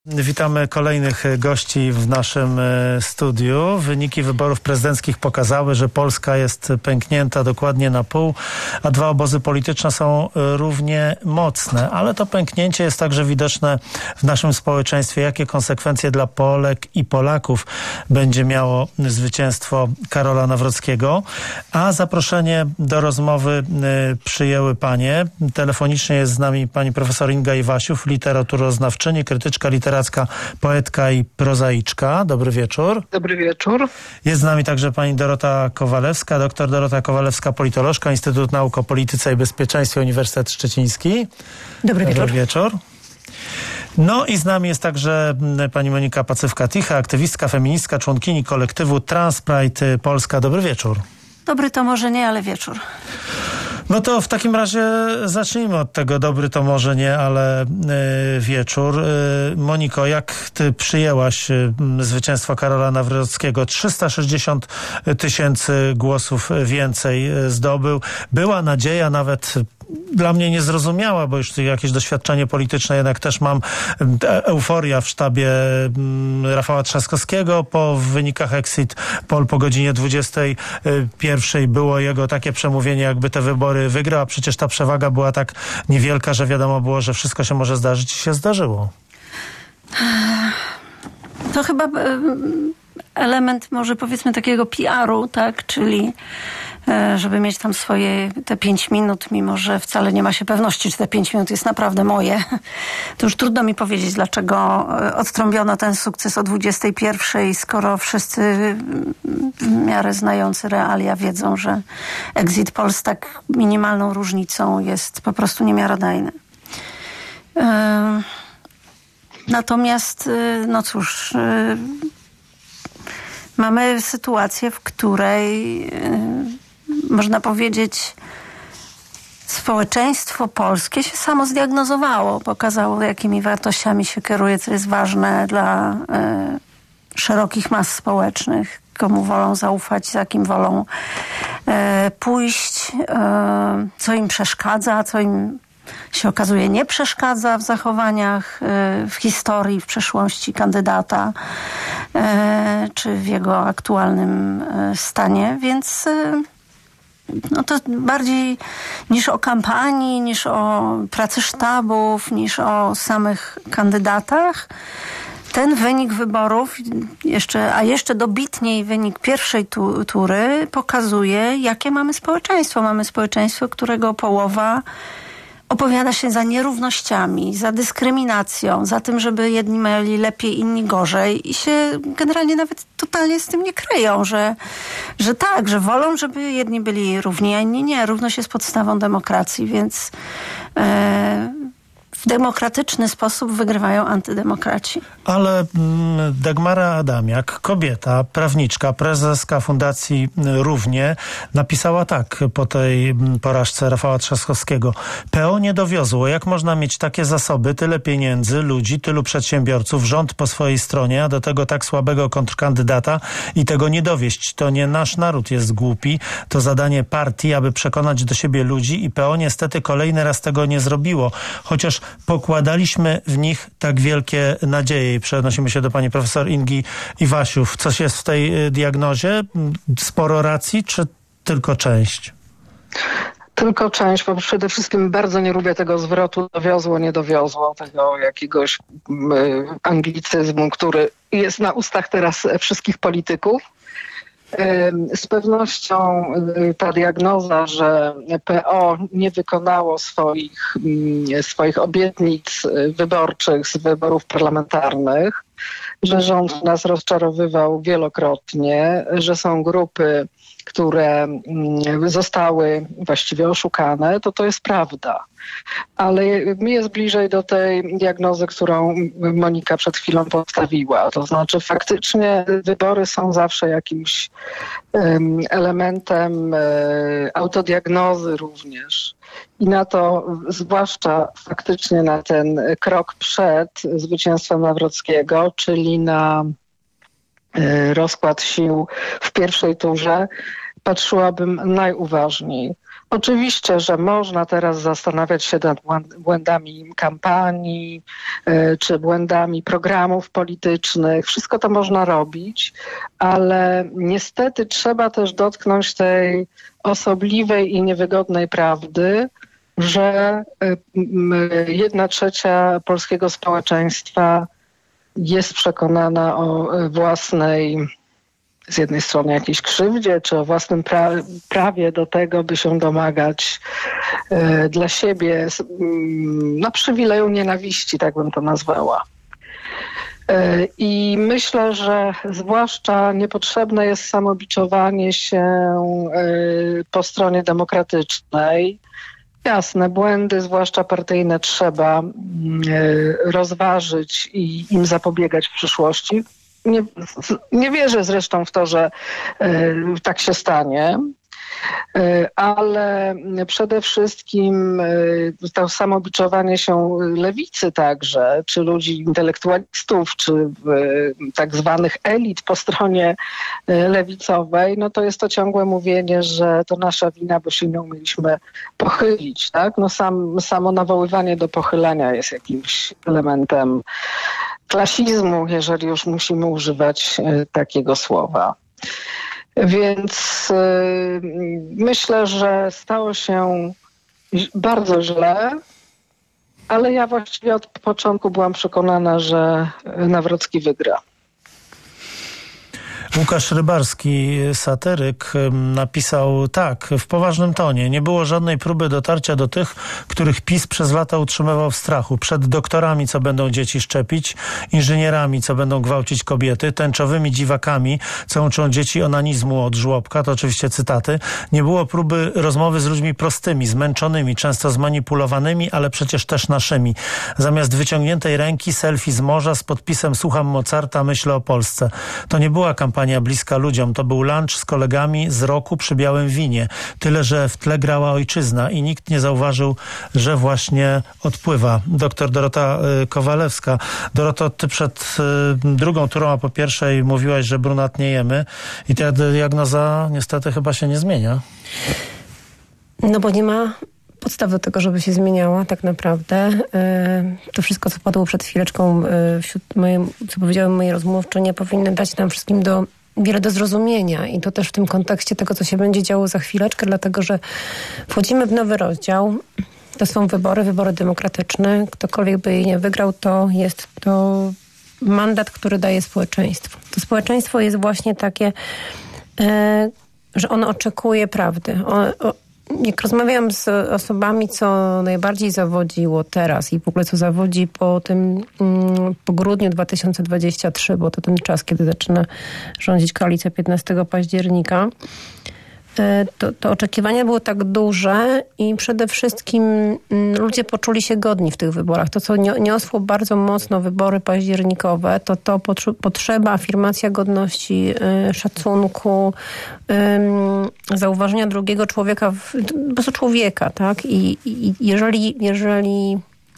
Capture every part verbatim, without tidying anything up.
Witamy kolejnych gości w naszym studiu. Wyniki wyborów prezydenckich pokazały, że Polska jest pęknięta dokładnie na pół, a dwa obozy polityczne są równie mocne. Ale to pęknięcie jest także widoczne w naszym społeczeństwie. Jakie konsekwencje dla Polek i Polaków będzie miało zwycięstwo Karola Nawrockiego? A zaproszenie do rozmowy przyjęły panie. Telefonicznie jest z nami pani profesor Inga Iwasiów, literaturoznawczyni, krytyczka literacka, poetka i prozaiczka. Dobry wieczór. Dobry wieczór. Jest z nami także pani Dorota Kowalewska, doktor Dorota Kowalewska, politolożka, Instytut Nauk o Polityce i Bezpieczeństwie, Uniwersytet Szczeciński. Dobry wieczór. Dobry wieczór. No i z nami jest także pani Monika Paczywka-Ticha, aktywistka, feministka, członkini kolektywu Transpride Polska. Dobry wieczór. Dobry to może nie, ale wieczór. No to w takim razie zacznijmy od tego. Dobry to może nie, ale y, wieczór. Y, Moniko, jak ty przyjęłaś y, zwycięstwo Karola Nawrockiego? trzysta sześćdziesiąt tysięcy głosów więcej zdobył. Była nadzieja, nawet dla mnie niezrozumiała, bo już jakieś doświadczenie polityczne jednak też mam. Euforia w sztabie Rafała Trzaskowskiego po wynikach exit poll po godzinie dwudziestej pierwszej było jego takie przemówienie, jakby te wybory wygrał, a przecież ta przewaga była tak niewielka, że wiadomo było, że wszystko się może zdarzyć i się zdarzyło. To chyba element może powiedzmy takiego P R u, tak, czyli żeby mieć tam swoje te pięć minut, mimo że wcale nie ma się pewności, czy te pięć minut jest naprawdę moje. To już trudno mi powiedzieć, dlaczego odtrąbiono ten sukces o dwudziestej pierwszej, skoro wszyscy w miarę znający realia wiedzą, że exit poll z tak minimalną różnicą jest po prostu niemiarodajny. Natomiast, no cóż, mamy sytuację, w której można powiedzieć, społeczeństwo polskie się samo zdiagnozowało, pokazało, jakimi wartościami się kieruje, co jest ważne dla e, szerokich mas społecznych, komu wolą zaufać, za kim wolą e, pójść, e, co im przeszkadza, co im się okazuje nie przeszkadza w zachowaniach, w historii, w przeszłości kandydata, czy w jego aktualnym stanie, więc no to bardziej niż o kampanii, niż o pracy sztabów, niż o samych kandydatach, ten wynik wyborów, jeszcze, a jeszcze dobitniej wynik pierwszej tu, tury pokazuje, jakie mamy społeczeństwo. Mamy społeczeństwo, którego połowa opowiada się za nierównościami, za dyskryminacją, za tym, żeby jedni mieli lepiej, inni gorzej i się generalnie nawet totalnie z tym nie kryją, że, że tak, że wolą, żeby jedni byli równi, a inni nie. Równość jest podstawą demokracji, więc e, w demokratyczny sposób wygrywają antydemokraci. Ale mm, Dagmara Adamiak, kobieta, prawniczka, prezeska Fundacji Równie, napisała tak po tej porażce Rafała Trzaskowskiego. P O nie dowiozło. Jak można mieć takie zasoby, tyle pieniędzy, ludzi, tylu przedsiębiorców, rząd po swojej stronie, a do tego tak słabego kontrkandydata i tego nie dowieść. To nie nasz naród jest głupi. To zadanie partii, aby przekonać do siebie ludzi i P O niestety kolejny raz tego nie zrobiło. Chociaż pokładaliśmy w nich tak wielkie nadzieje. I przenosimy się do pani profesor Ingi Iwasiów. Coś jest w tej diagnozie? Sporo racji, czy tylko część? Tylko część, bo przede wszystkim bardzo nie lubię tego zwrotu dowiozło, nie dowiozło, tego jakiegoś y, anglicyzmu, który jest na ustach teraz wszystkich polityków. Z pewnością ta diagnoza, że P O nie wykonało swoich, swoich obietnic wyborczych z wyborów parlamentarnych, że rząd nas rozczarowywał wielokrotnie, że są grupy, które zostały właściwie oszukane, to to jest prawda. Ale mi jest bliżej do tej diagnozy, którą Monika przed chwilą postawiła. To znaczy faktycznie wybory są zawsze jakimś um, elementem um, autodiagnozy również. I na to, zwłaszcza faktycznie na ten krok przed zwycięstwem Nawrockiego, czyli na rozkład sił w pierwszej turze, patrzyłabym najuważniej. Oczywiście, że można teraz zastanawiać się nad błędami kampanii czy błędami programów politycznych. Wszystko to można robić, ale niestety trzeba też dotknąć tej osobliwej i niewygodnej prawdy, że jedna trzecia polskiego społeczeństwa jest przekonana o własnej, z jednej strony jakiejś krzywdzie, czy o własnym pra- prawie do tego, by się domagać e, dla siebie no, przywileju nienawiści, tak bym to nazwała. E, I myślę, że zwłaszcza niepotrzebne jest samobiczowanie się e, po stronie demokratycznej. Jasne, błędy, zwłaszcza partyjne, trzeba e, rozważyć i im zapobiegać w przyszłości. Nie, nie wierzę zresztą w to, że y, tak się stanie, y, ale przede wszystkim y, to samobiczowanie się lewicy także, czy ludzi intelektualistów, czy y, tak zwanych elit po stronie y, lewicowej, no to jest to ciągłe mówienie, że to nasza wina, bo się nie umieliśmy pochylić. Tak? No sam, samo nawoływanie do pochylania jest jakimś elementem klasizmu, jeżeli już musimy używać y, takiego słowa. Więc y, myślę, że stało się bardzo źle, ale ja właściwie od początku byłam przekonana, że Nawrocki wygra. Łukasz Rybarski, satyryk, napisał tak, w poważnym tonie. Nie było żadnej próby dotarcia do tych, których PiS przez lata utrzymywał w strachu. Przed doktorami, co będą dzieci szczepić, inżynierami, co będą gwałcić kobiety, tęczowymi dziwakami, co uczą dzieci onanizmu od żłobka, to oczywiście cytaty. Nie było próby rozmowy z ludźmi prostymi, zmęczonymi, często zmanipulowanymi, ale przecież też naszymi. Zamiast wyciągniętej ręki, selfie z morza z podpisem słucham Mozarta, myślę o Polsce. To nie była kampania bliska ludziom. To był lunch z kolegami z roku przy białym winie. Tyle, że w tle grała ojczyzna i nikt nie zauważył, że właśnie odpływa. Doktor Dorota y, Kowalewska. Doroto, ty przed y, drugą turą, a po pierwszej mówiłaś, że brunatniejemy i ta diagnoza niestety chyba się nie zmienia. No bo nie ma podstaw do tego, żeby się zmieniała tak naprawdę. To wszystko, co padło przed chwileczką, wśród mojej, co powiedziały moje rozmówczynie, powinny dać nam wszystkim do, wiele do zrozumienia. I to też w tym kontekście tego, co się będzie działo za chwileczkę, dlatego, że wchodzimy w nowy rozdział. To są wybory, wybory demokratyczne. Ktokolwiek by je nie wygrał, to jest to mandat, który daje społeczeństwu. To społeczeństwo jest właśnie takie, że ono oczekuje prawdy. O, o, Jak rozmawiam z osobami, co najbardziej zawodziło teraz i w ogóle co zawodzi po tym, po grudniu dwa tysiące dwudziestym trzecim, bo to ten czas, kiedy zaczyna rządzić koalicja piętnastego października, to, to oczekiwania były tak duże i przede wszystkim ludzie poczuli się godni w tych wyborach. To, co niosło bardzo mocno wybory październikowe, to to potrzeba, afirmacja godności, szacunku, zauważenia drugiego człowieka, po prostu człowieka, tak? I, i jeżeli, jeżeli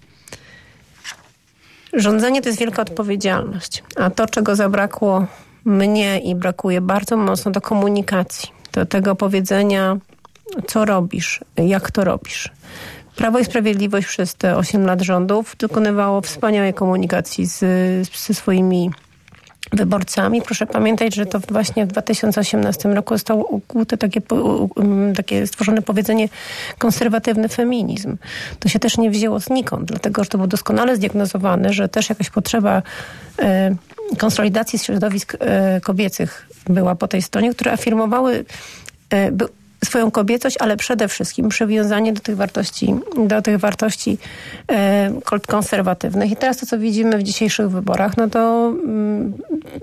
rządzenie to jest wielka odpowiedzialność, a to, czego zabrakło mnie i brakuje bardzo mocno, to komunikacji. Do tego powiedzenia, co robisz, jak to robisz. Prawo i Sprawiedliwość przez te osiem lat rządów dokonywało wspaniałej komunikacji z, ze swoimi wyborcami. Proszę pamiętać, że to właśnie w dwa tysiące osiemnastym roku zostało ukute takie, takie stworzone powiedzenie konserwatywny feminizm. To się też nie wzięło znikąd, dlatego że to było doskonale zdiagnozowane, że też jakaś potrzeba e, konsolidacji środowisk e, kobiecych była po tej stronie, które afirmowały e, by, swoją kobiecość, ale przede wszystkim przywiązanie do tych wartości, do tych wartości e, konserwatywnych. I teraz to, co widzimy w dzisiejszych wyborach, no to mm,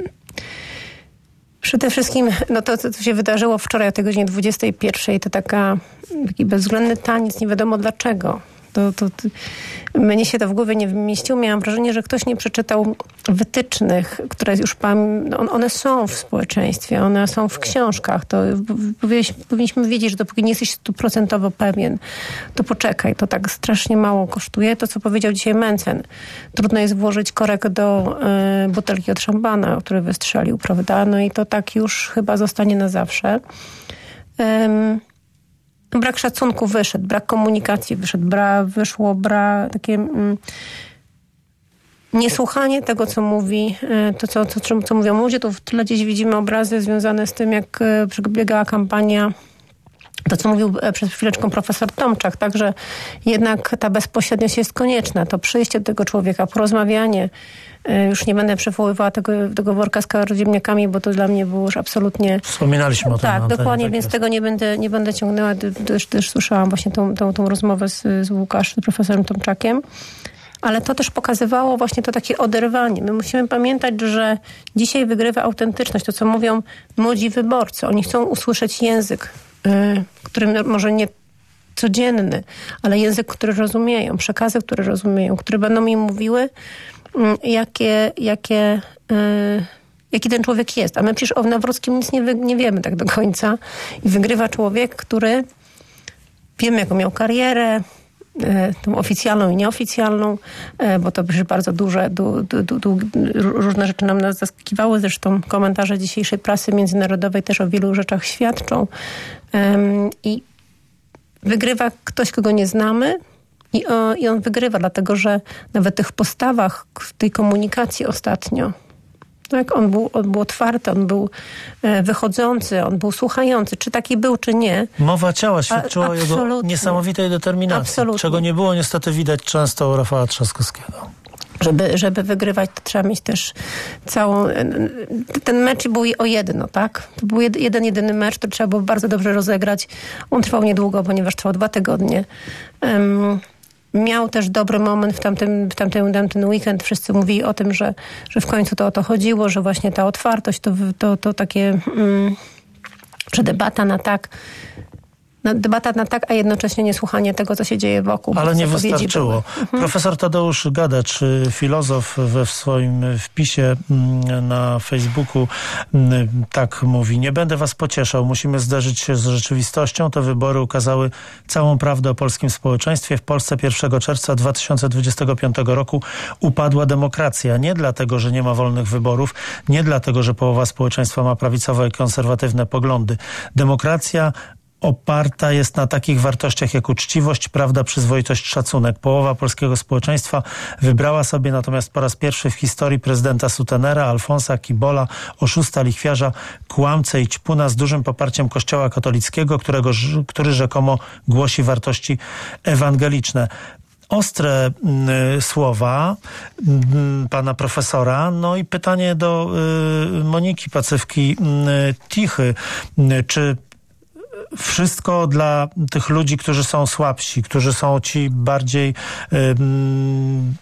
przede wszystkim no to, co się wydarzyło wczoraj o tej godzinie dwudziestej pierwszej, to taka, taki bezwzględny taniec, nie wiadomo dlaczego. To, to, to, mnie się to w głowie nie wymieściło. Miałam wrażenie, że ktoś nie przeczytał wytycznych, które już pan, one są w społeczeństwie, one są w książkach. To powinniśmy wiedzieć, że dopóki nie jesteś stuprocentowo pewien, to poczekaj, to tak strasznie mało kosztuje. To, co powiedział dzisiaj Mencen. Trudno jest włożyć korek do y, butelki od szampana, który wystrzelił, prawda? No i to tak już chyba zostanie na zawsze. Um, brak szacunku wyszedł, brak komunikacji wyszedł, bra, wyszło bra, takie mm, niesłuchanie tego, co mówi, to co, co, co, co mówią ludzie. To w tyle gdzieś widzimy obrazy związane z tym, jak przebiegała kampania, to co mówił przed chwileczką profesor Tomczak, także jednak ta bezpośredniość jest konieczna. To przyjście do tego człowieka, porozmawianie. Już nie będę przywoływała tego, tego worka z ziemniakami, bo to dla mnie było już absolutnie... Wspominaliśmy o tym. Tak, dokładnie, tak więc jest. Tego nie będę, nie będę ciągnęła, gdyż też słyszałam właśnie tą, tą, tą rozmowę z, z Łukaszem, z profesorem Tomczakiem. Ale to też pokazywało właśnie to takie oderwanie. My musimy pamiętać, że dzisiaj wygrywa autentyczność. To, co mówią młodzi wyborcy. Oni chcą usłyszeć język, yy, który może nie codzienny, ale język, który rozumieją, przekazy, które rozumieją, które będą im mówiły, yy, jakie, jakie, yy, jaki ten człowiek jest. A my przecież o Nawrockim nic nie, wy, nie wiemy tak do końca. I wygrywa człowiek, który wiemy, jaką miał karierę, tą oficjalną i nieoficjalną, bo to przecież bardzo duże, du, du, du, du, różne rzeczy nam nas zaskakiwały. Zresztą komentarze dzisiejszej prasy międzynarodowej też o wielu rzeczach świadczą. I wygrywa ktoś, kogo nie znamy i, o, i on wygrywa, dlatego że nawet w tych postawach, w tej komunikacji ostatnio, tak, on był, on był otwarty, on był e, wychodzący, on był słuchający. Czy taki był, czy nie. Mowa ciała świadczyła o jego niesamowitej determinacji, Absolutnie. Czego nie było niestety widać często u Rafała Trzaskowskiego. Żeby, żeby wygrywać, to trzeba mieć też całą... Ten mecz był o jedno, tak? To był jed, jeden, jedyny mecz, to trzeba było bardzo dobrze rozegrać. On trwał niedługo, ponieważ trwał dwa tygodnie. Um, Miał też dobry moment w tamtym, w tamtym, tamtym weekend. Wszyscy mówili o tym, że, że w końcu to o to chodziło, że właśnie ta otwartość, to, to, to takie, mm, że debata na tak, na, debata na tak, a jednocześnie niesłuchanie tego, co się dzieje wokół. Ale nie wystarczyło. Mhm. Profesor Tadeusz Gadacz, filozof, we w swoim wpisie na Facebooku tak mówi: nie będę was pocieszał, musimy zderzyć się z rzeczywistością. Te wybory ukazały całą prawdę o polskim społeczeństwie. W Polsce pierwszego czerwca dwa tysiące dwudziestego piątego roku upadła demokracja. Nie dlatego, że nie ma wolnych wyborów, nie dlatego, że połowa społeczeństwa ma prawicowe i konserwatywne poglądy. Demokracja oparta jest na takich wartościach jak uczciwość, prawda, przyzwoitość, szacunek. Połowa polskiego społeczeństwa wybrała sobie natomiast po raz pierwszy w historii prezydenta sutenera, Alfonsa Kibola, oszusta, lichwiarza, kłamcę i ćpuna z dużym poparciem Kościoła katolickiego, którego, który rzekomo głosi wartości ewangeliczne. Ostre y, słowa y, pana profesora. No i pytanie do y, Moniki Paczywki y, Tichy. Y, czy wszystko dla tych ludzi, którzy są słabsi, którzy są ci bardziej um,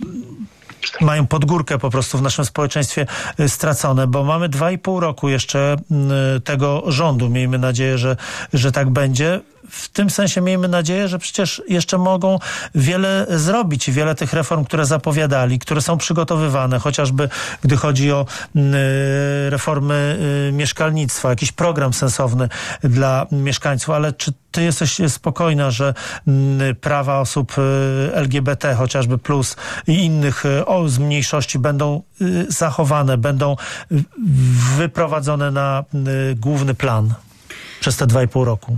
mają podgórkę po prostu w naszym społeczeństwie stracone, bo mamy dwa i pół roku jeszcze tego rządu. Miejmy nadzieję, że, że tak będzie. W tym sensie miejmy nadzieję, że przecież jeszcze mogą wiele zrobić i wiele tych reform, które zapowiadali, które są przygotowywane, chociażby gdy chodzi o y, reformy y, mieszkalnictwa, jakiś program sensowny dla mieszkańców, ale czy ty jesteś spokojna, że y, prawa osób y, L G B T, chociażby plus i innych y, o, z mniejszości będą y, zachowane, będą y, wyprowadzone na y, główny plan przez te dwa i pół roku?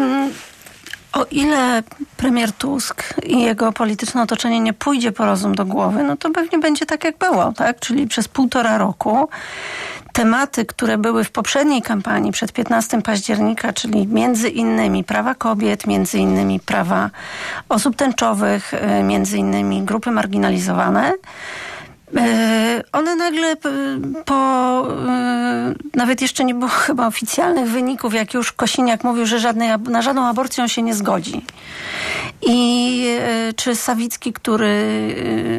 O ile premier Tusk i jego polityczne otoczenie nie pójdzie po rozum do głowy, no to pewnie będzie tak, jak było, tak? Czyli przez półtora roku tematy, które były w poprzedniej kampanii przed piętnastego października, czyli między innymi prawa kobiet, między innymi prawa osób tęczowych, między innymi grupy marginalizowane, one nagle po, nawet jeszcze nie było chyba oficjalnych wyników, jak już Kosiniak mówił, że żadnej, na żadną aborcję on się nie zgodzi. I czy Sawicki, który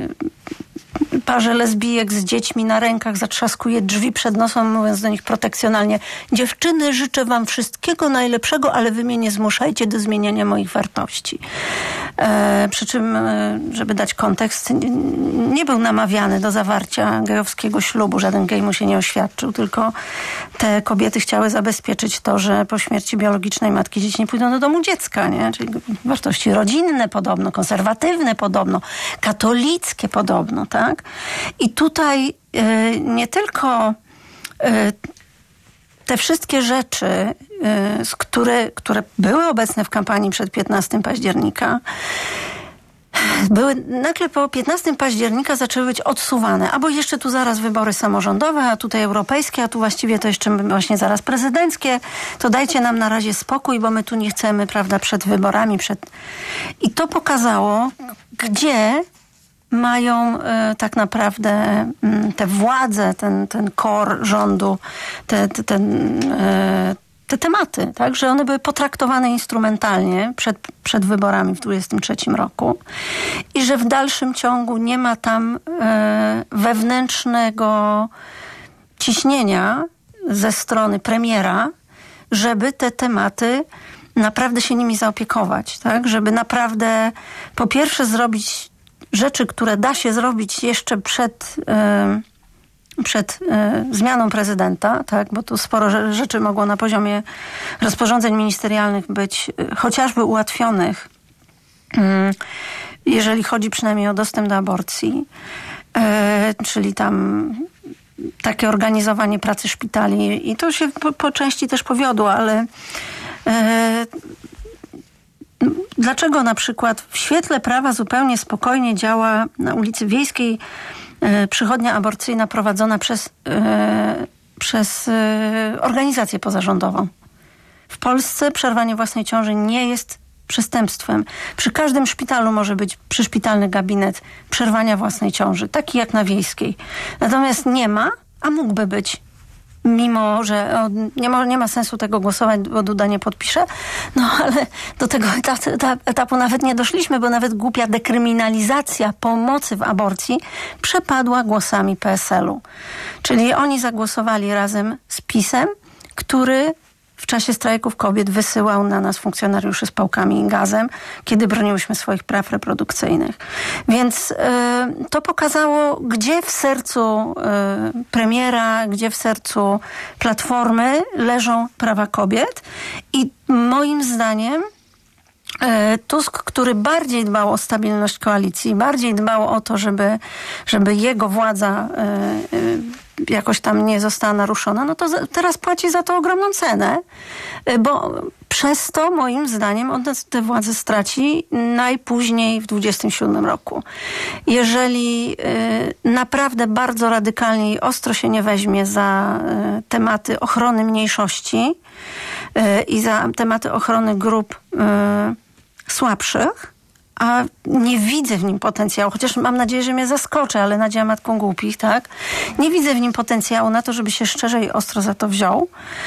parze lesbijek z dziećmi na rękach zatrzaskuje drzwi przed nosem, mówiąc do nich protekcjonalnie: dziewczyny, życzę wam wszystkiego najlepszego, ale wy mnie nie zmuszajcie do zmieniania moich wartości. E, przy czym, e, żeby dać kontekst, nie, nie był namawiany do zawarcia gejowskiego ślubu. Żaden gej mu się nie oświadczył, tylko te kobiety chciały zabezpieczyć to, że po śmierci biologicznej matki dzieci nie pójdą do domu dziecka, nie? Czyli wartości rodzinne podobno, konserwatywne podobno, katolickie podobno, tak? I tutaj y, nie tylko y, te wszystkie rzeczy, y, z które, które były obecne w kampanii przed piętnastego października, były nagle po piętnastego października zaczęły być odsuwane. Albo jeszcze tu zaraz wybory samorządowe, a tutaj europejskie, a tu właściwie to jeszcze właśnie zaraz prezydenckie. To dajcie nam na razie spokój, bo my tu nie chcemy, prawda, przed wyborami. Przed... I to pokazało, gdzie mają y, tak naprawdę y, te władze, ten, ten core rządu, te, te, ten, y, te tematy, tak, że one były potraktowane instrumentalnie przed, przed wyborami w dwudziestym trzecim roku i że w dalszym ciągu nie ma tam y, wewnętrznego ciśnienia ze strony premiera, żeby te tematy naprawdę się nimi zaopiekować, tak, żeby naprawdę po pierwsze zrobić rzeczy, które da się zrobić jeszcze przed, yy, przed yy, zmianą prezydenta, tak, bo tu sporo rzeczy mogło na poziomie rozporządzeń ministerialnych być yy, chociażby ułatwionych, yy, jeżeli chodzi przynajmniej o dostęp do aborcji, yy, czyli tam takie organizowanie pracy szpitali i to się po, po części też powiodło, ale yy, dlaczego na przykład w świetle prawa zupełnie spokojnie działa na ulicy Wiejskiej e, przychodnia aborcyjna prowadzona przez, e, przez e, organizację pozarządową? W Polsce przerwanie własnej ciąży nie jest przestępstwem. Przy każdym szpitalu może być przyszpitalny gabinet przerwania własnej ciąży, taki jak na Wiejskiej. Natomiast nie ma, a mógłby być. Mimo, że o, nie, ma, nie ma sensu tego głosować, bo Duda nie podpisze, no ale do tego etapu, etapu nawet nie doszliśmy, bo nawet głupia dekryminalizacja pomocy w aborcji przepadła głosami P S L u. Czyli oni zagłosowali razem z PiS-em, który w czasie strajków kobiet wysyłał na nas funkcjonariuszy z pałkami i gazem, kiedy broniłyśmy swoich praw reprodukcyjnych. Więc y, to pokazało, gdzie w sercu y, premiera, gdzie w sercu Platformy leżą prawa kobiet. I moim zdaniem Tusk, który bardziej dbał o stabilność koalicji, bardziej dbał o to, żeby, żeby jego władza y, y, jakoś tam nie została naruszona, no to za, teraz płaci za to ogromną cenę, bo przez to moim zdaniem on tę władzę straci najpóźniej w dwudziestym siódmym roku. Jeżeli y, naprawdę bardzo radykalnie i ostro się nie weźmie za y, tematy ochrony mniejszości y, i za tematy ochrony grup y, słabszych, a nie widzę w nim potencjału, chociaż mam nadzieję, że mnie zaskoczy, ale nadzieja matką głupich, tak? Nie widzę w nim potencjału na to, żeby się szczerze i ostro za to wziął.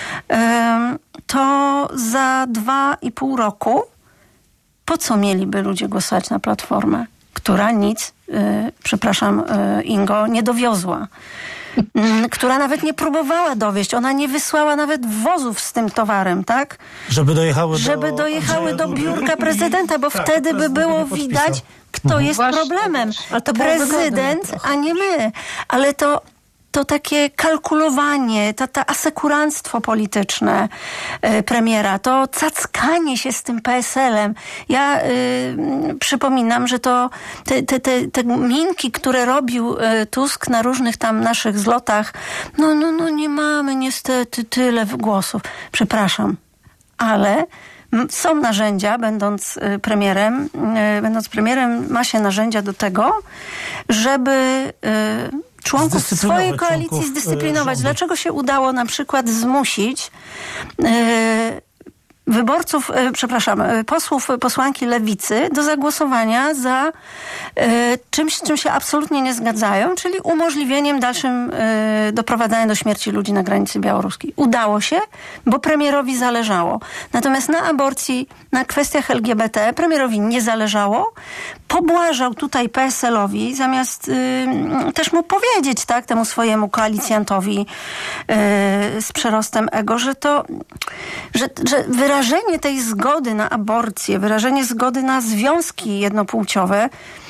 To za dwa i pół roku po co mieliby ludzie głosować na Platformę, która nic, yy, przepraszam, yy, Ingo, nie dowiozła. Która nawet nie próbowała dowieźć. Ona nie wysłała nawet wozów z tym towarem, tak? Żeby dojechały do... Żeby dojechały do biurka prezydenta, bo tak, wtedy by było widać, kto mhm. jest Właśnie, problemem. A to prezydent, a nie my. Ale to to takie kalkulowanie, to, to asekuranstwo polityczne y, premiera, to cackanie się z tym P S L-em. Ja y, przypominam, że to te, te, te, te minki, które robił y, Tusk na różnych tam naszych zlotach, no, no, no nie mamy niestety tyle głosów. Przepraszam, ale są narzędzia, będąc premierem, y, będąc premierem ma się narzędzia do tego, żeby y, członków swojej koalicji członków zdyscyplinować. Rządu. Dlaczego się udało na przykład zmusić yy, wyborców, yy, przepraszam, yy, posłów, posłanki Lewicy do zagłosowania za yy, czymś, z czym się absolutnie nie zgadzają, czyli umożliwieniem dalszym yy, doprowadzania do śmierci ludzi na granicy białoruskiej. Udało się, bo premierowi zależało. Natomiast na aborcji, na kwestiach L G B T premierowi nie zależało. Pobłażał tutaj P S L-owi, zamiast y, też mu powiedzieć, tak, temu swojemu koalicjantowi y, z przerostem ego, że to, że, że wyrażenie tej zgody na aborcję, wyrażenie zgody na związki jednopłciowe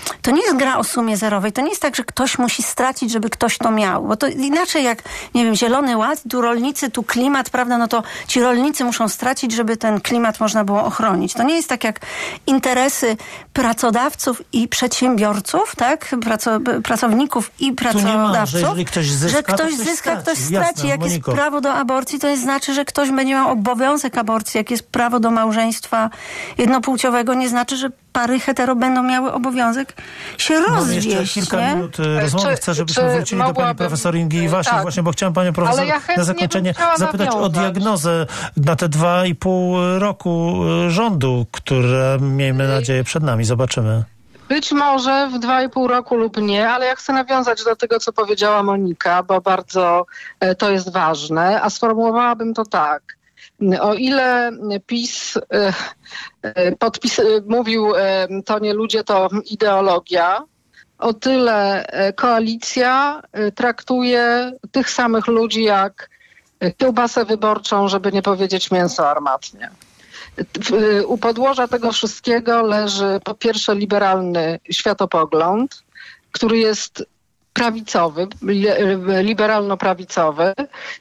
to nie jest gra o sumie zerowej. To nie jest tak, że ktoś musi stracić, żeby ktoś to miał. Bo to inaczej jak, nie wiem, Zielony Ład, tu rolnicy, tu klimat, prawda, no to ci rolnicy muszą stracić, żeby ten klimat można było ochronić. To nie jest tak jak interesy pracodawców i przedsiębiorców, tak? Praco, pracowników i pracodawców. Ma, że jeżeli ktoś zyska, że ktoś, ktoś zyska, straci. ktoś straci. Jasne, jak Moniko. jest prawo do aborcji, to jest znaczy, że ktoś będzie miał obowiązek aborcji. Jak jest prawo do małżeństwa jednopłciowego, nie znaczy, że pary hetero będą miały obowiązek się rozwieść. Mam jeszcze kilka nie? minut rozmowy. Czy- Chcę, żebyśmy czy wrócili do pani mogłabym- profesor Ingi Iwasiuk, tak. właśnie, bo chciałem panią profesor Ale ja chętnie na zakończenie bym chciała zapytać o nawiązać. diagnozę na te dwa i pół roku rządu, które miejmy nadzieję przed nami. Zobaczymy. Być może w dwa i pół roku lub nie, ale ja chcę nawiązać do tego, co powiedziała Monika, bo bardzo e, to jest ważne, a sformułowałabym to tak. O ile PiS e, e, podpis, e, mówił, e, to nie ludzie, to ideologia, o tyle e, koalicja e, traktuje tych samych ludzi jak e, kiełbasę wyborczą, żeby nie powiedzieć mięso armatnie. W- U podłoża tego wszystkiego leży po pierwsze liberalny światopogląd, który jest prawicowy, li- liberalno-prawicowy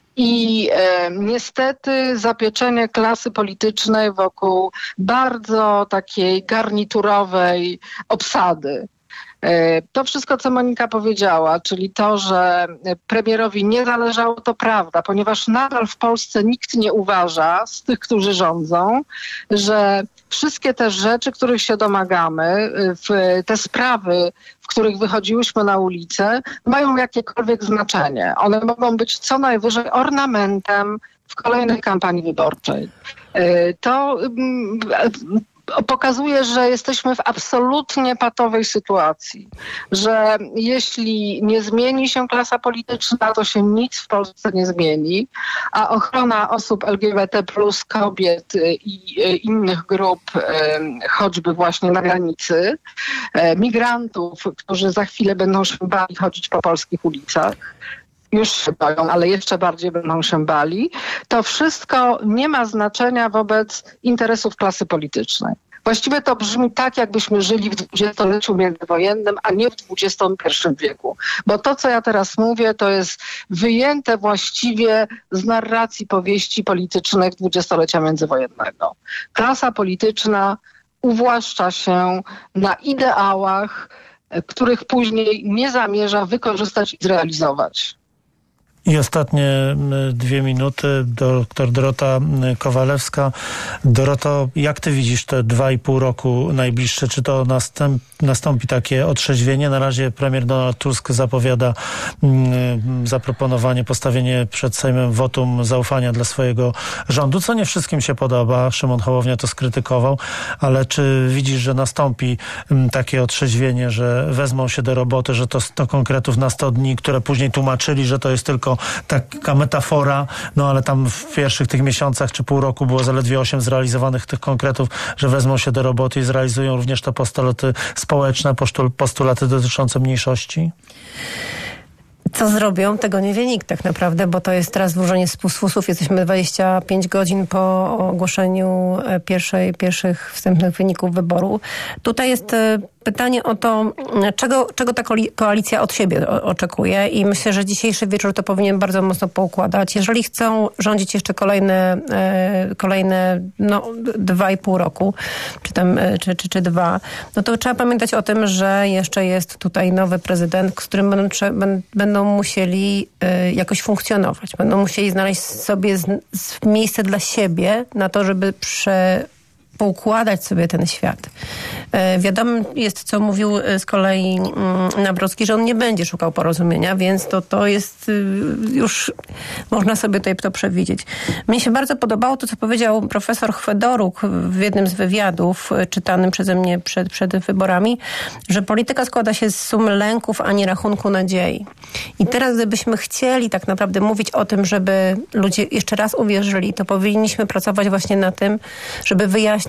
i e, niestety zapieczenie klasy politycznej wokół bardzo takiej garniturowej obsady. E, To wszystko, co Monika powiedziała, czyli to, że premierowi nie zależało, to prawda, ponieważ nadal w Polsce nikt nie uważa z tych, którzy rządzą, że wszystkie te rzeczy, których się domagamy, w te sprawy, w których wychodziłyśmy na ulicę, mają jakiekolwiek znaczenie. One mogą być co najwyżej ornamentem w kolejnej kampanii wyborczej. E, To mm, pokazuje, że jesteśmy w absolutnie patowej sytuacji, że jeśli nie zmieni się klasa polityczna, to się nic w Polsce nie zmieni, a ochrona osób L G B T plus, kobiet i innych grup, choćby właśnie na granicy, migrantów, którzy za chwilę będą się bali chodzić po polskich ulicach, już się boją, ale jeszcze bardziej będą się bali, to wszystko nie ma znaczenia wobec interesów klasy politycznej. Właściwie to brzmi tak, jakbyśmy żyli w dwudziestoleciu międzywojennym, a nie w dwudziestym pierwszym wieku. Bo to, co ja teraz mówię, to jest wyjęte właściwie z narracji powieści politycznych dwudziestolecia międzywojennego. Klasa polityczna uwłaszcza się na ideałach, których później nie zamierza wykorzystać i zrealizować. I ostatnie dwie minuty. Doktor Dorota Kowalewska. Doroto, jak ty widzisz te dwa i pół roku najbliższe? Czy to następ, nastąpi takie otrzeźwienie? Na razie premier Donald Tusk zapowiada mm, zaproponowanie, postawienie przed Sejmem wotum zaufania dla swojego rządu, co nie wszystkim się podoba. Szymon Hołownia to skrytykował, ale czy widzisz, że nastąpi mm, takie otrzeźwienie, że wezmą się do roboty, że to sto konkretów na sto dni, które później tłumaczyli, że to jest tylko taka metafora, no ale tam w pierwszych tych miesiącach czy pół roku było zaledwie osiem zrealizowanych tych konkretów, że wezmą się do roboty i zrealizują również te postulaty społeczne, postulaty dotyczące mniejszości? Co zrobią, tego nie wie nikt tak naprawdę, bo to jest teraz włożenie z fusów. Jesteśmy dwadzieścia pięć godzin po ogłoszeniu pierwszej, pierwszych wstępnych wyników wyboru. Tutaj jest pytanie o to, czego, czego ta koalicja od siebie oczekuje i myślę, że dzisiejszy wieczór to powinien bardzo mocno poukładać. Jeżeli chcą rządzić jeszcze kolejne, kolejne no, dwa i pół roku, czy tam, czy, czy, czy dwa, no to trzeba pamiętać o tym, że jeszcze jest tutaj nowy prezydent, z którym będą, będą musieli jakoś funkcjonować. Będą musieli znaleźć sobie z, z miejsce dla siebie na to, żeby prze poukładać sobie ten świat. Wiadomym jest, co mówił z kolei Nawrocki, że on nie będzie szukał porozumienia, więc to, to jest już, można sobie tutaj to przewidzieć. Mnie się bardzo podobało to, co powiedział profesor Chwedoruk w jednym z wywiadów czytanym przeze mnie przed, przed wyborami, że polityka składa się z sumy lęków, a nie rachunku nadziei. I teraz, gdybyśmy chcieli tak naprawdę mówić o tym, żeby ludzie jeszcze raz uwierzyli, to powinniśmy pracować właśnie na tym, żeby wyjaśnić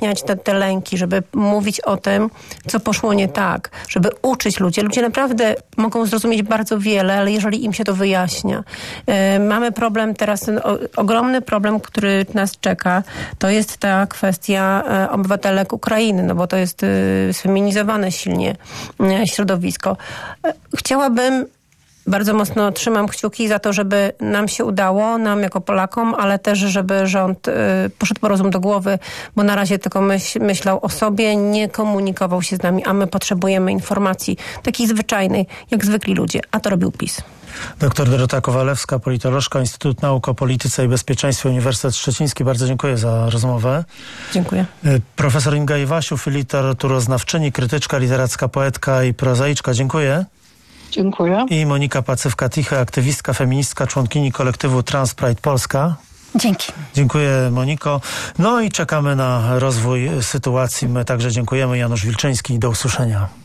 wyjaśniać te, te lęki, żeby mówić o tym, co poszło nie tak, żeby uczyć ludzi. Ludzie naprawdę mogą zrozumieć bardzo wiele, ale jeżeli im się to wyjaśnia. Yy, mamy problem teraz, o, ogromny problem, który nas czeka, to jest ta kwestia y, obywatelek Ukrainy, no bo to jest y, sfeminizowane silnie y, środowisko. Y, chciałabym Bardzo mocno trzymam kciuki za to, żeby nam się udało, nam jako Polakom, ale też, żeby rząd y, poszedł po rozum do głowy, bo na razie tylko myśl, myślał o sobie, nie komunikował się z nami, a my potrzebujemy informacji takiej zwyczajnej, jak zwykli ludzie, a to robił PiS. Doktor Dorota Kowalewska, politolożka, Instytut Nauk o Polityce i Bezpieczeństwie, Uniwersytet Szczeciński. Bardzo dziękuję za rozmowę. Dziękuję. Profesor Inga Iwasiów, literaturoznawczyni, krytyczka literacka, poetka i prozaiczka. Dziękuję. Dziękuję. I Monika Pacywka-Tichy, aktywistka, feministka, członkini kolektywu Trans Pride Polska. Dzięki. Dziękuję, Moniko. No i czekamy na rozwój sytuacji. My także dziękujemy. Janusz Wilczyński. Do usłyszenia.